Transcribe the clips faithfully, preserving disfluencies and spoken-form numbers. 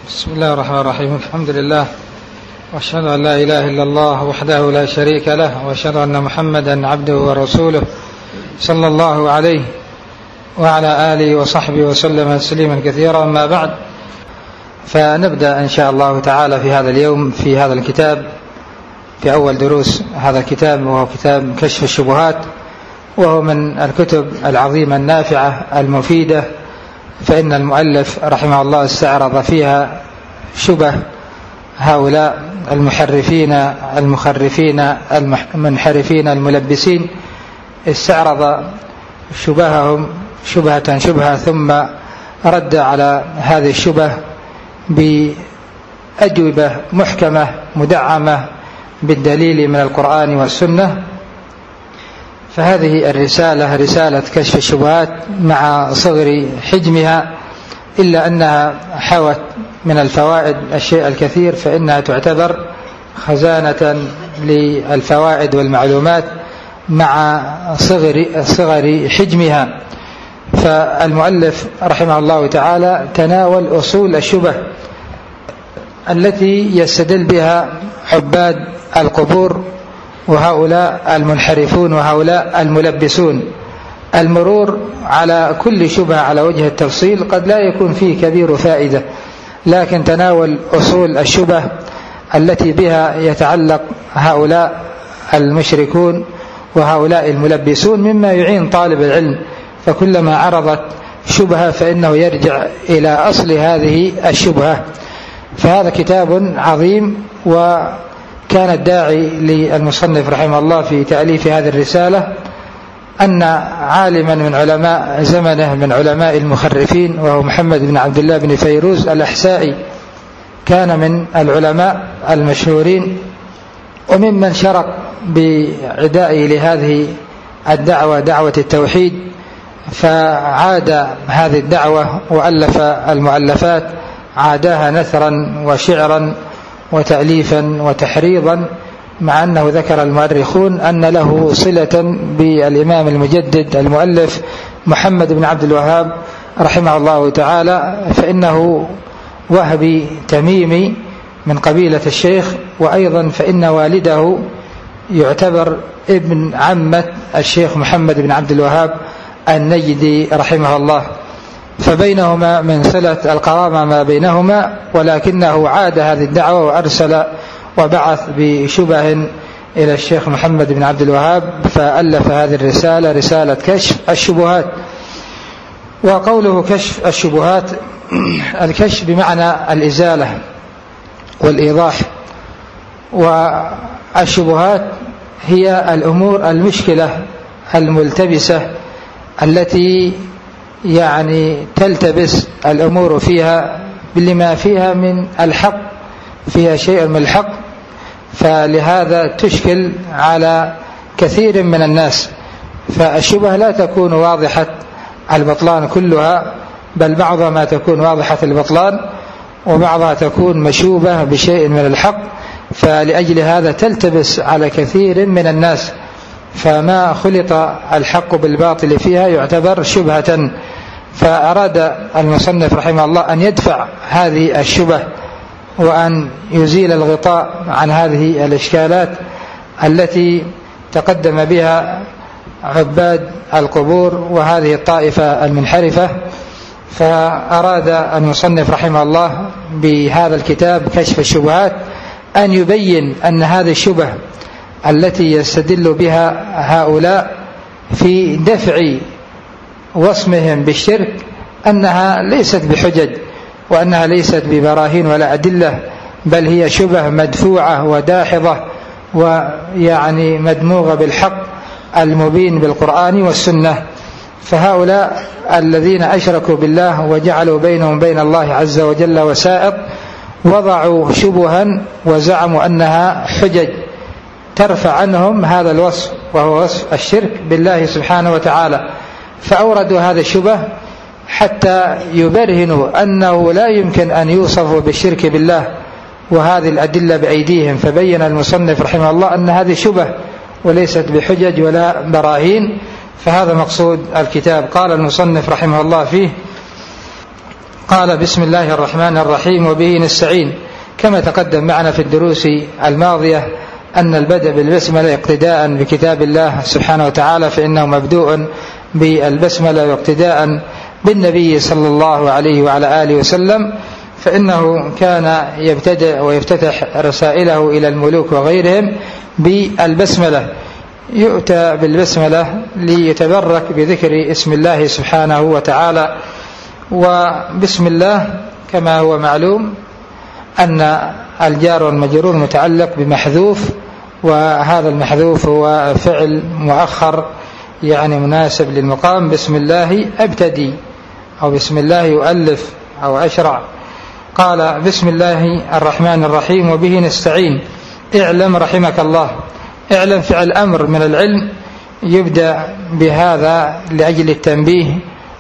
بسم الله الرحمن الرحيم. الحمد لله، وأشهد أن لا إله إلا الله وحده لا شريك له، وأشهد أن محمدا عبده ورسوله صلى الله عليه وعلى آله وصحبه وسلم تسليما كثيرا. أما بعد، فنبدأ إن شاء الله تعالى في هذا اليوم في هذا الكتاب، في أول دروس هذا الكتاب، وهو كتاب كشف الشبهات، وهو من الكتب العظيمة النافعة المفيدة، فإن المؤلف رحمه الله استعرض فيها شبه هؤلاء المحرفين المخرفين المنحرفين الملبسين، استعرض شبههم شبهة شبهة، ثم رد على هذه الشبه بأجوبة محكمة مدعمة بالدليل من القرآن والسنة. فهذه الرسالة رسالة كشف الشبهات مع صغر حجمها، إلا أنها حوت من الفوائد الشيء الكثير، فإنها تعتبر خزانة للفوائد والمعلومات مع صغر, صغر حجمها. فالمؤلف رحمه الله تعالى تناول أصول الشبه التي يستدل بها عباد القبور وهؤلاء المنحرفون وهؤلاء الملبسون. المرور على كل شبهة على وجه التفصيل قد لا يكون فيه كبير فائدة، لكن تناول أصول الشبه التي بها يتعلق هؤلاء المشركون وهؤلاء الملبسون مما يعين طالب العلم، فكلما عرضت شبهة فإنه يرجع إلى أصل هذه الشبهة. فهذا كتاب عظيم، وكان الداعي للمصنف رحمه الله في تأليف هذه الرسالة أن عالما من علماء زمنه من علماء المخرفين، وهو محمد بن عبد الله بن فيروز الأحسائي، كان من العلماء المشهورين وممن شرق بعدائه لهذه الدعوة، دعوة التوحيد، فعاد هذه الدعوة وألف المؤلفات، عاداها نثرا وشعرا وتأليفا وتحريضا، مع أنه ذكر المؤرخون أن له صلة بالإمام المجدد المؤلف محمد بن عبد الوهاب رحمه الله تعالى، فإنه وهبي تميمي من قبيلة الشيخ، وأيضا فإن والده يعتبر ابن عمة الشيخ محمد بن عبد الوهاب النجدي رحمه الله، فبينهما من صلة القرابة ما بينهما، ولكنه عاد هذه الدعوة وأرسل وبعث بشبه إلى الشيخ محمد بن عبد الوهاب، فألف هذه الرسالة رسالة كشف الشبهات. وقوله كشف الشبهات، الكشف بمعنى الإزالة والإيضاح، والشبهات هي الأمور المشكلة الملتبسة التي يعني تلتبس الأمور فيها لما فيها من الحق، فيها شيء من الحق، فلهذا تشكل على كثير من الناس. فالشبهة لا تكون واضحة البطلان كلها، بل بعضها ما تكون واضحة البطلان، وبعضها تكون مشوبة بشيء من الحق، فلأجل هذا تلتبس على كثير من الناس، فما خلط الحق بالباطل فيها يعتبر شبهة. فأراد المصنف رحمه الله أن يدفع هذه الشبه وأن يزيل الغطاء عن هذه الإشكالات التي تقدم بها عباد القبور وهذه الطائفة المنحرفة. فأراد المصنف رحمه الله بهذا الكتاب كشف الشبهات أن يبين أن هذه الشبه التي يستدل بها هؤلاء في دفع وصمهم بالشرك أنها ليست بحجج، وأنها ليست ببراهين ولا أدلة، بل هي شبه مدفوعة وداحضة، ويعني مدموغة بالحق المبين بالقرآن والسنة. فهؤلاء الذين أشركوا بالله وجعلوا بينهم بين الله عز وجل وسائط، وضعوا شبها وزعموا أنها حجج ترفع عنهم هذا الوصف، وهو وصف الشرك بالله سبحانه وتعالى. فأوردوا هذا الشبه حتى يبرهنوا أنه لا يمكن أن يوصفوا بالشرك بالله وهذه الأدلة بأيديهم. فبين المصنف رحمه الله أن هذه شبه وليست بحجج ولا براهين، فهذا مقصود الكتاب. قال المصنف رحمه الله فيه: قال بسم الله الرحمن الرحيم وبه نستعين. كما تقدم معنا في الدروس الماضية أن البدء بالبسملة اقتداء بكتاب الله سبحانه وتعالى، فإنه مبدوء بالبسملة واقتداء بالنبي صلى الله عليه وعلى آله وسلم، فإنه كان يبتدئ ويفتتح رسائله إلى الملوك وغيرهم بالبسملة. يؤتى بالبسملة ليتبرك بذكر اسم الله سبحانه وتعالى. وبسم الله كما هو معلوم أن الجار والمجرور متعلق بمحذوف، وهذا المحذوف هو فعل مؤخر يعني مناسب للمقام. بسم الله أبتدي أو بسم الله يؤلف أو أشرع. قال بسم الله الرحمن الرحيم وبه نستعين. اعلم رحمك الله. اعلم فعل أمر من العلم، يبدأ بهذا لأجل التنبيه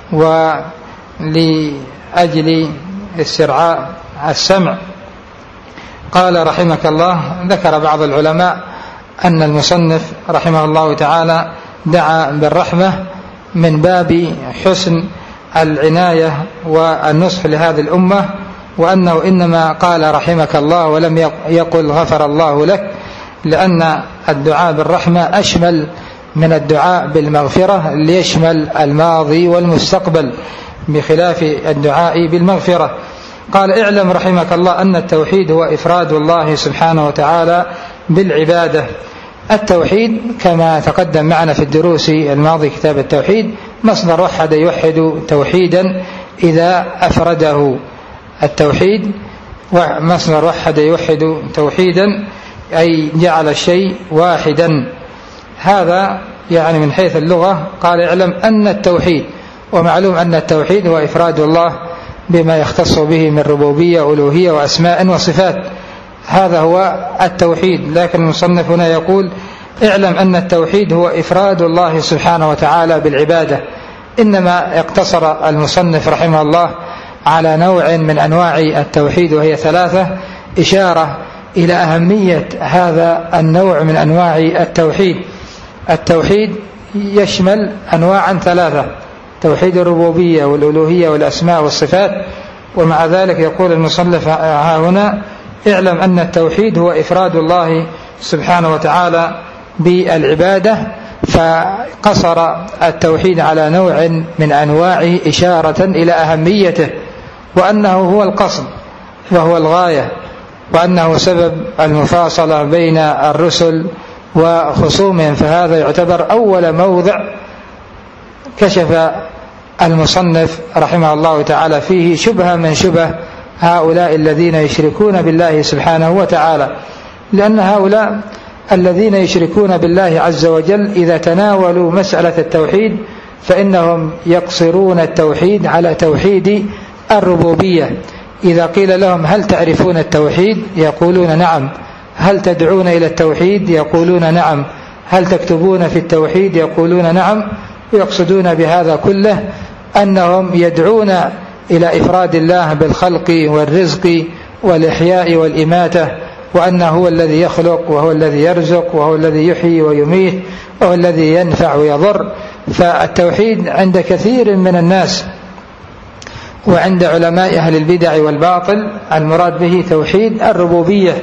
ولأجل استرعاء السمع. قال رحمك الله. ذكر بعض العلماء أن المصنف رحمه الله تعالى دعا بالرحمة من باب حسن العناية والنصح لهذه الأمة، وأنه إنما قال رحمك الله ولم يقل غفر الله لك، لأن الدعاء بالرحمة أشمل من الدعاء بالمغفرة، ليشمل الماضي والمستقبل بخلاف الدعاء بالمغفرة. قال اعلم رحمك الله أن التوحيد هو إفراد الله سبحانه وتعالى بالعبادة. التوحيد كما تقدم معنا في الدروس الماضي كتاب التوحيد مصدر وحد يوحد توحيدا إذا أفرده. التوحيد مصدر وحد يوحد توحيدا أي جعل الشيء واحدا. هذا يعني من حيث اللغة. قال اعلم أن التوحيد، ومعلوم أن التوحيد هو إفراد الله بما يختص به من ربوبية ألوهية وأسماء وصفات، هذا هو التوحيد. لكن المصنف هنا يقول اعلم أن التوحيد هو إفراد الله سبحانه وتعالى بالعبادة. إنما اقتصر المصنف رحمه الله على نوع من أنواع التوحيد وهي ثلاثة، إشارة إلى أهمية هذا النوع من أنواع التوحيد. التوحيد يشمل أنواعا ثلاثة: توحيد الربوبية والألوهية والأسماء والصفات. ومع ذلك يقول المصنف ها هنا اعلم أن التوحيد هو إفراد الله سبحانه وتعالى بالعبادة، فقصر التوحيد على نوع من أنواعه إشارة إلى أهميته، وأنه هو القصد وهو الغاية، وأنه سبب المفاصلة بين الرسل وخصومهم. فهذا يعتبر أول موضع كشف المصنف رحمه الله تعالى فيه شبهة من شبه هؤلاء الذين يشركون بالله سبحانه وتعالى، لأن هؤلاء الذين يشركون بالله عز وجل إذا تناولوا مسألة التوحيد فإنهم يقصرون التوحيد على توحيد الربوبية. إذا قيل لهم هل تعرفون التوحيد؟ يقولون نعم. هل تدعون إلى التوحيد؟ يقولون نعم. هل تكتبون في التوحيد؟ يقولون نعم. ويقصدون بهذا كله أنهم يدعون إلى إفراد الله بالخلق والرزق والإحياء والإماتة، وأنه هو الذي يخلق وهو الذي يرزق وهو الذي يحيي ويميت وهو الذي ينفع ويضر. فالتوحيد عند كثير من الناس وعند علماء أهل البدع والباطل المراد به توحيد الربوبية.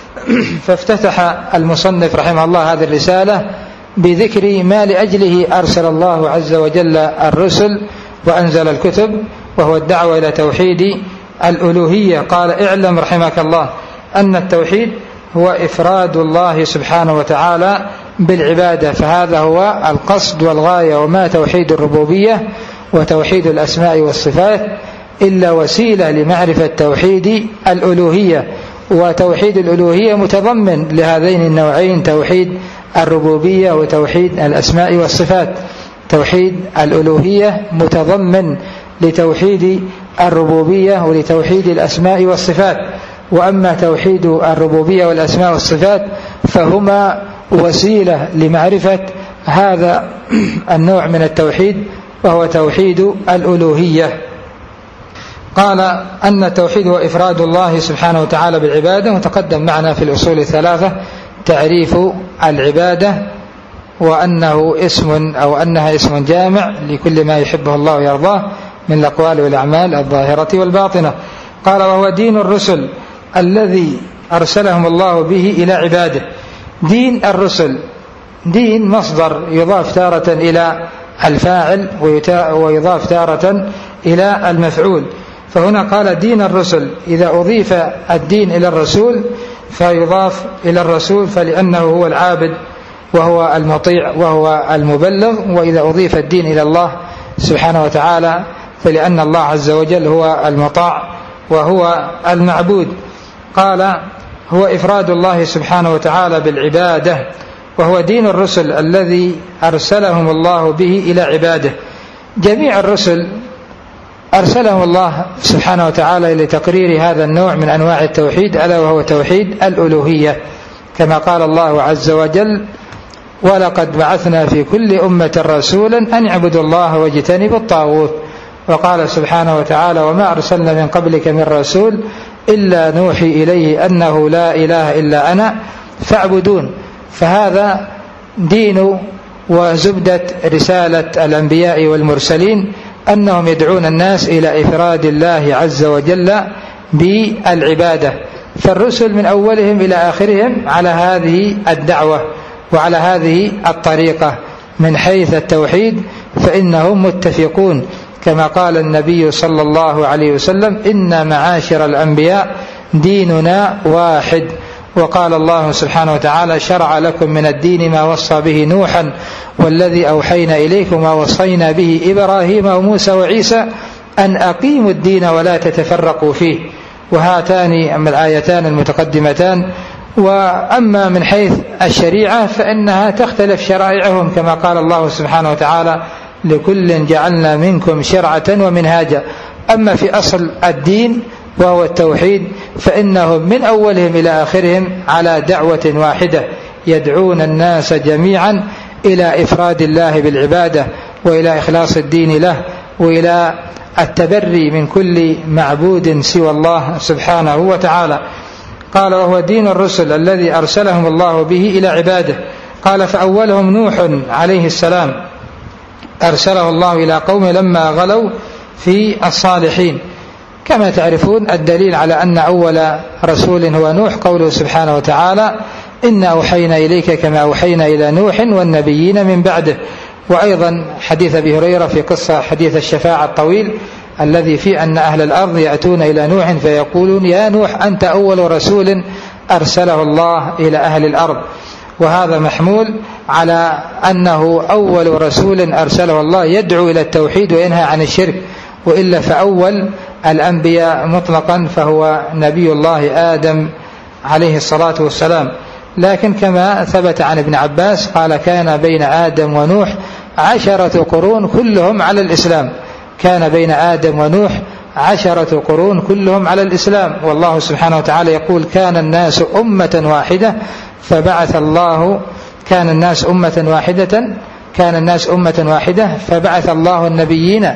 فافتتح المصنف رحمه الله هذه الرسالة بذكر ما لأجله أرسل الله عز وجل الرسل وأنزل الكتب، وهو الدعوة إلى توحيد الألوهية. قال اعلم رحمك الله أن التوحيد هو إفراد الله سبحانه وتعالى بالعبادة، فهذا هو القصد والغاية. وما توحيد الربوبية وتوحيد الأسماء والصفات إلا وسيلة لمعرفة توحيد الألوهية، وتوحيد الألوهية متضمن لهذين النوعين، توحيد الربوبية وتوحيد الأسماء والصفات. توحيد الألوهية متضمن لتوحيد الربوبية ولتوحيد الأسماء والصفات، وأما توحيد الربوبية والأسماء والصفات فهما وسيلة لمعرفة هذا النوع من التوحيد وهو توحيد الألوهية. قال أن التوحيد هو إفراد الله سبحانه وتعالى بالعبادة، وتقدم معنا في الأصول الثلاثة تعريف العبادة، وأنه اسم أو أنها اسم جامع لكل ما يحبه الله ويرضاه، من الأقوال والأعمال الظاهرة والباطنة. قال وهو دين الرسل الذي أرسلهم الله به إلى عباده. دين الرسل، دين مصدر يضاف تارة إلى الفاعل ويضاف تارة إلى المفعول، فهنا قال دين الرسل، إذا أضيف الدين إلى الرسول فيضاف إلى الرسول فلأنه هو العابد وهو المطيع وهو المبلغ، وإذا أضيف الدين إلى الله سبحانه وتعالى فلأن الله عز وجل هو المطاع وهو المعبود. قال هو إفراد الله سبحانه وتعالى بالعبادة، وهو دين الرسل الذي أرسلهم الله به إلى عباده. جميع الرسل أرسلهم الله سبحانه وتعالى لتقرير هذا النوع من أنواع التوحيد، ألا وهو توحيد الألوهية، كما قال الله عز وجل ولقد بعثنا في كل أمة رسولا أن اعبدوا الله واجتنبوا الطاغوت. وقال سبحانه وتعالى وما أرسلنا من قبلك من رسول إلا نوحي إليه أنه لا إله إلا أنا فاعبدون. فهذا دين وزبدة رسالة الأنبياء والمرسلين أنهم يدعون الناس إلى إفراد الله عز وجل بالعبادة. فالرسل من أولهم إلى آخرهم على هذه الدعوة وعلى هذه الطريقة من حيث التوحيد، فإنهم متفقون كما قال النبي صلى الله عليه وسلم إن معاشر الأنبياء ديننا واحد. وقال الله سبحانه وتعالى شرع لكم من الدين ما وصى به نوحا والذي أوحينا إليكم ما وصينا به إبراهيم وموسى وعيسى أن أقيموا الدين ولا تتفرقوا فيه. وهاتان الآيتان المتقدمتان. وأما من حيث الشريعة فإنها تختلف شرائعهم كما قال الله سبحانه وتعالى لكل جعلنا منكم شرعة ومنهاجا. أما في أصل الدين وهو التوحيد فإنهم من أولهم إلى آخرهم على دعوة واحدة يدعون الناس جميعا إلى إفراد الله بالعبادة وإلى إخلاص الدين له وإلى التبري من كل معبود سوى الله سبحانه وتعالى. قال وهو دين الرسل الذي أرسلهم الله به إلى عباده. قال فأولهم نوح عليه السلام أرسله الله إلى قومه لما غلوا في الصالحين. كما تعرفون الدليل على أن أول رسول هو نوح قوله سبحانه وتعالى إنا أوحينا إليك كما أوحينا إلى نوح والنبيين من بعده. وأيضا حديث أبي هريرة في قصة حديث الشفاعة الطويل الذي فيه أن أهل الأرض يأتون إلى نوح فيقولون يا نوح أنت أول رسول أرسله الله إلى أهل الأرض. وهذا محمول على أنه أول رسول أرسله الله يدعو إلى التوحيد وينهى عن الشرك، وإلا فأول الأنبياء مطلقا فهو نبي الله آدم عليه الصلاة والسلام. لكن كما ثبت عن ابن عباس قال كان بين آدم ونوح عشرة قرون كلهم على الإسلام. كان بين آدم ونوح عشرة قرون كلهم على الإسلام. والله سبحانه وتعالى يقول كان الناس أمة واحدة فبعث الله كان الناس أمة واحدة كان الناس أمة واحدة فبعث الله النبيين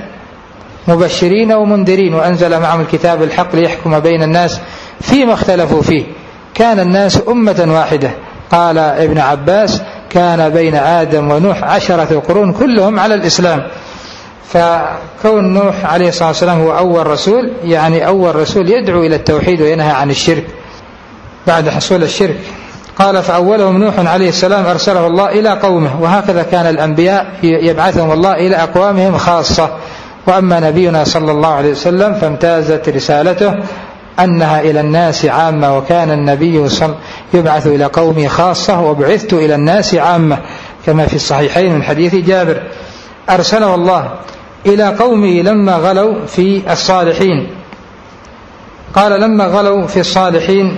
مبشرين ومنذرين وأنزل معهم الكتاب الحق ليحكم بين الناس فيما اختلفوا فيه. كان الناس أمة واحدة. قال ابن عباس كان بين آدم ونوح عشرة قرون كلهم على الإسلام. فكون نوح عليه الصلاة والسلام هو أول رسول يعني أول رسول يدعو إلى التوحيد وينهى عن الشرك بعد حصول الشرك. قال فأولهم نوح عليه السلام أرسله الله إلى قومه. وهكذا كان الأنبياء يبعثهم الله إلى أقوامهم خاصة. وأما نبينا صلى الله عليه وسلم فامتازت رسالته أنها إلى الناس عامة، وكان النبي صلى يبعث إلى قومه خاصة وبعثت إلى الناس عامة كما في الصحيحين من حديث جابر. أرسله الله إلى قومه لما غلوا في الصالحين. قال لما غلوا في الصالحين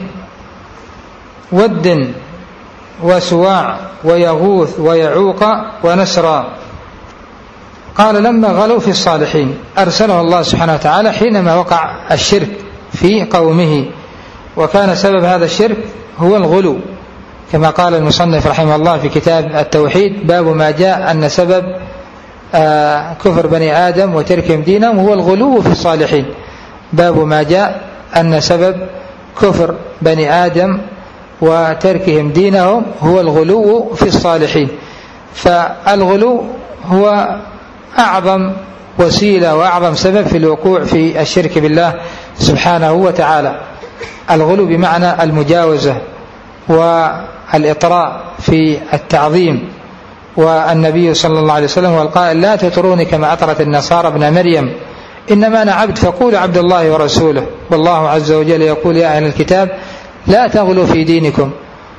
ود وسواع ويغوث ويعوق ونسرا. قال لما غلوا في الصالحين أرسله الله سبحانه وتعالى حينما وقع الشرك في قومه، وكان سبب هذا الشرك هو الغلو كما قال المصنف رحمه الله في كتاب التوحيد باب ما جاء أن سبب آه كفر بني آدم وتركهم دينهم هو الغلو في الصالحين. باب ما جاء أن سبب كفر بني آدم وتركهم دينهم هو الغلو في الصالحين. فالغلو هو أعظم وسيلة وأعظم سبب في الوقوع في الشرك بالله سبحانه وتعالى. الغلو بمعنى المجاوزة والإطراء في التعظيم، والنبي صلى الله عليه وسلم هو القائل: لا تطروني كما أطرت النصارى ابن مريم، إنما أنا عبد فقولوا عبد الله ورسوله. والله عز وجل يقول: يا أهل الكتاب لا تغلوا في دينكم.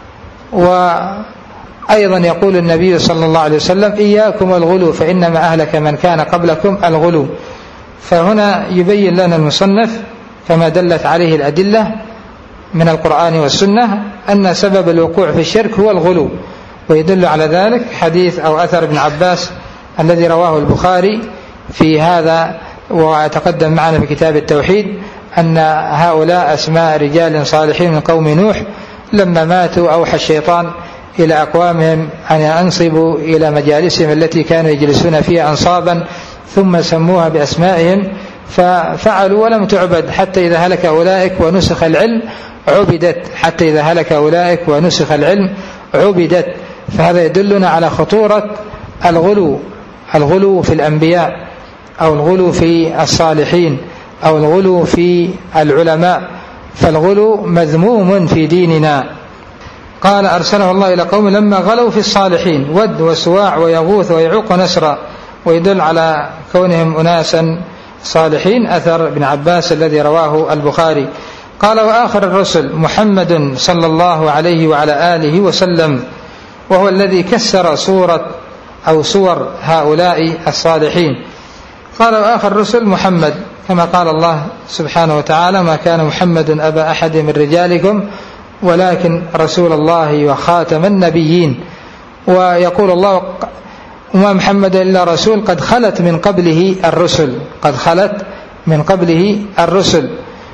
وأيضا يقول النبي صلى الله عليه وسلم: إياكم الغلو فإنما أهلك من كان قبلكم الغلو. فهنا يبين لنا المصنف كما دلت عليه الأدلة من القرآن والسنة أن سبب الوقوع في الشرك هو الغلو، ويدل على ذلك حديث أو أثر ابن عباس الذي رواه البخاري في هذا وتقدم معنا في كتاب التوحيد، أن هؤلاء أسماء رجال صالحين من قوم نوح لما ماتوا أوحى الشيطان إلى أقوامهم أن ينصبوا إلى مجالسهم التي كانوا يجلسون فيها أنصابا، ثم سموها بأسمائهم ففعلوا ولم تعبد حتى إذا هلك أولئك ونسخ العلم عبدت، حتى إذا هلك أولئك ونسخ العلم عبدت. فهذا يدلنا على خطورة الغلو، الغلو في الأنبياء أو الغلو في الصالحين أو الغلو في العلماء، فالغلو مذموم في ديننا. قال: أرسله الله إلى قوم لما غلوا في الصالحين، ود وسواع ويغوث ويعوق ونسرا، ويدل على كونهم أناسا صالحين أثر ابن عباس الذي رواه البخاري. قال: وآخر الرسل محمد صلى الله عليه وعلى آله وسلم، وهو الذي كسر صورة أو صور هؤلاء الصالحين. قال: وآخر الرسل محمد، كما قال الله سبحانه وتعالى: ما كان محمد أبا أحد من رجالكم ولكن رسول الله وخاتم النبيين. ويقول الله: وما محمد إلا رسول قد خلت من قبله الرسل، قد خلت من قبله الرسل.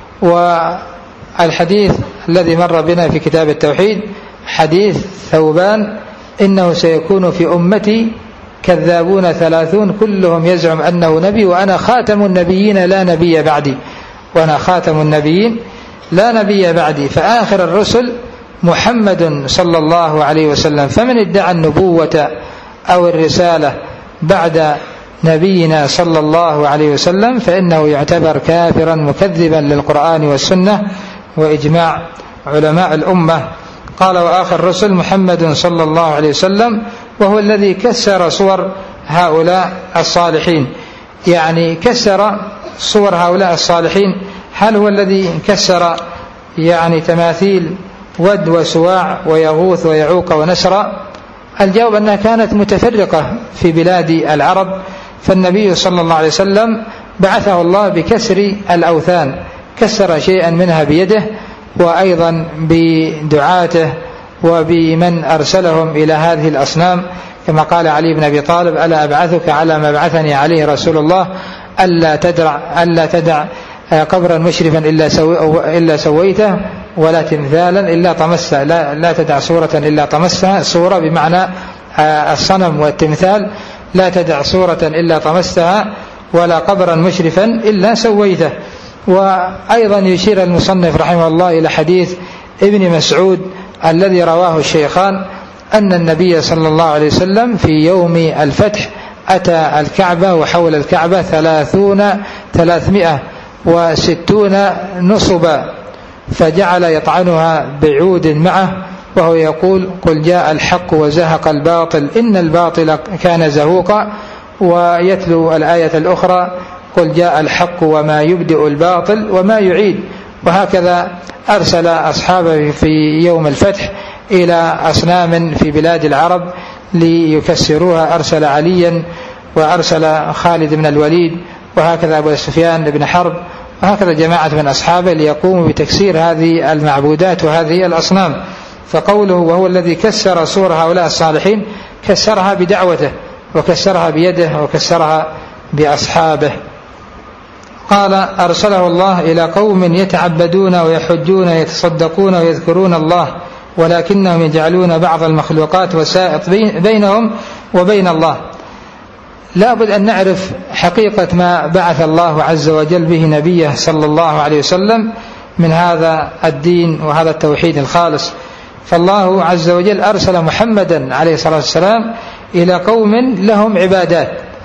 والحديث الذي مر بنا في كتاب التوحيد حديث ثوبان: إنه سيكون في أمتي كذابون ثلاثون كلهم يزعم أنه نبي وأنا خاتم النبيين لا نبي بعدي، وأنا خاتم النبيين لا نبي بعدي. فآخر الرسل محمد صلى الله عليه وسلم. فمن ادعى النبوة أو الرسالة بعد نبينا صلى الله عليه وسلم فإنه يعتبر كافرا مكذبا للقرآن والسنة وإجماع علماء الأمة. قال: وآخر الرسل محمد صلى الله عليه وسلم، وهو الذي كسر صور هؤلاء الصالحين. يعني كسر صور هؤلاء الصالحين، هل هو الذي كسر يعني تماثيل ود وسواع ويغوث ويعوق ونسرا؟ الجواب أنها كانت متفرقة في بلاد العرب، فالنبي صلى الله عليه وسلم بعثه الله بكسر الأوثان، كسر شيئا منها بيده وأيضا بدعاته وبمن أرسلهم إلى هذه الأصنام، كما قال علي بن أبي طالب: ألا أبعثك على ما بعثني عليه رسول الله ألا تدع, ألا تدع قبرا مشرفا إلا, سوي إلا سويته ولا تمثالا إلا طمسته، لا, لا تدع صورة إلا طمستها. صورة بمعنى الصنم والتمثال، لا تدع صورة إلا طمستها ولا قبرا مشرفا إلا سويته. وأيضا يشير المصنف رحمه الله إلى حديث ابن مسعود الذي رواه الشيخان أن النبي صلى الله عليه وسلم في يوم الفتح أتى الكعبة وحول الكعبة ثلاثون ثلاثمائة وستون نصبا، فجعل يطعنها بعود معه وهو يقول: قل جاء الحق وزهق الباطل إن الباطل كان زهوقا. ويتلو الآية الأخرى: قل جاء الحق وما يبدئ الباطل وما يعيد. وهكذا أرسل أصحابه في يوم الفتح إلى أصنام في بلاد العرب ليكسروها، أرسل عليا وأرسل خالد بن الوليد وهكذا أبو سفيان بن حرب وهكذا جماعة من أصحابه ليقوموا بتكسير هذه المعبودات وهذه الأصنام. فقوله وهو الذي كسر صور هؤلاء الصالحين كسرها بدعوته وكسرها بيده وكسرها بأصحابه. قال: أرسله الله إلى قوم يتعبدون ويحجون ويتصدقون ويذكرون الله ولكنهم يجعلون بعض المخلوقات وسائط بينهم وبين الله. لا بد أن نعرف حقيقة ما بعث الله عز وجل به نبيه صلى الله عليه وسلم من هذا الدين وهذا التوحيد الخالص. فالله عز وجل أرسل محمدا عليه الصلاة والسلام إلى قوم لهم عبادات،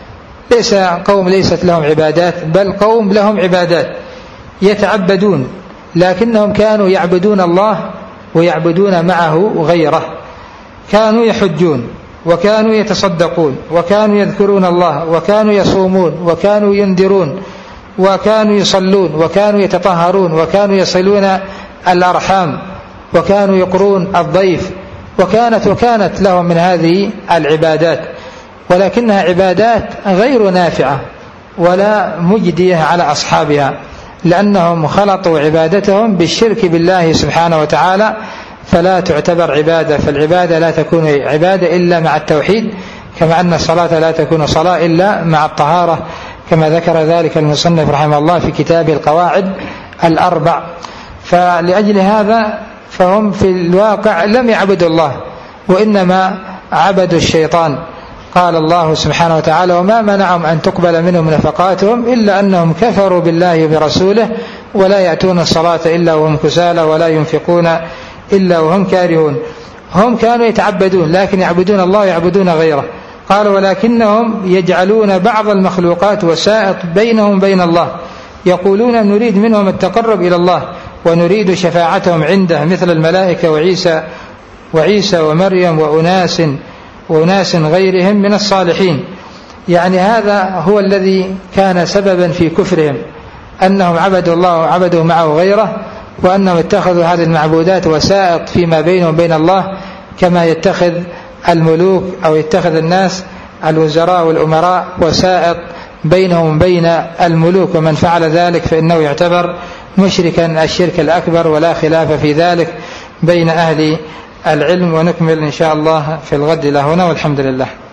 ليس قوم ليست لهم عبادات، بل قوم لهم عبادات يتعبدون، لكنهم كانوا يعبدون الله ويعبدون معه غيره. كانوا يحجون وكانوا يتصدقون وكانوا يذكرون الله وكانوا يصومون وكانوا ينذرون وكانوا يصلون وكانوا يتطهرون وكانوا يصلون الأرحام وكانوا يقرون الضيف، وكانت وكانت لهم من هذه العبادات، ولكنها عبادات غير نافعة ولا مجدية على أصحابها، لأنهم خلطوا عبادتهم بالشرك بالله سبحانه وتعالى، فلا تعتبر عبادة. فالعبادة لا تكون عبادة إلا مع التوحيد، كما أن الصلاة لا تكون صلاة إلا مع الطهارة، كما ذكر ذلك المصنف رحمه الله في كتابه القواعد الأربع. فلأجل هذا فهم في الواقع لم يعبدوا الله، وإنما عبدوا الشيطان. قال الله سبحانه وتعالى: وما منعهم أن تقبل منهم نفقاتهم إلا أنهم كفروا بالله وبرسوله ولا يأتون الصلاة إلا وهم كسالى ولا ينفقون إلا وهم كارهون. هم كانوا يتعبدون، لكن يعبدون الله ويعبدون غيره. قال: ولكنهم يجعلون بعض المخلوقات وسائط بينهم وبين الله، يقولون نريد منهم التقرب إلى الله ونريد شفاعتهم عنده، مثل الملائكة وعيسى وعيسى ومريم وأناس وأناس غيرهم من الصالحين. يعني هذا هو الذي كان سببا في كفرهم، أنهم عبدوا الله وعبدوا معه غيره، وأنهم اتخذوا هذه المعبودات وسائط فيما بينهم وبين الله، كما يتخذ الملوك أو يتخذ الناس الوزراء والأمراء وسائط بينهم وبين الملوك. ومن فعل ذلك فإنه يعتبر مشركا الشرك الأكبر، ولا خلاف في ذلك بين أهل العلم. ونكمل إن شاء الله في الغد إلى هنا، والحمد لله.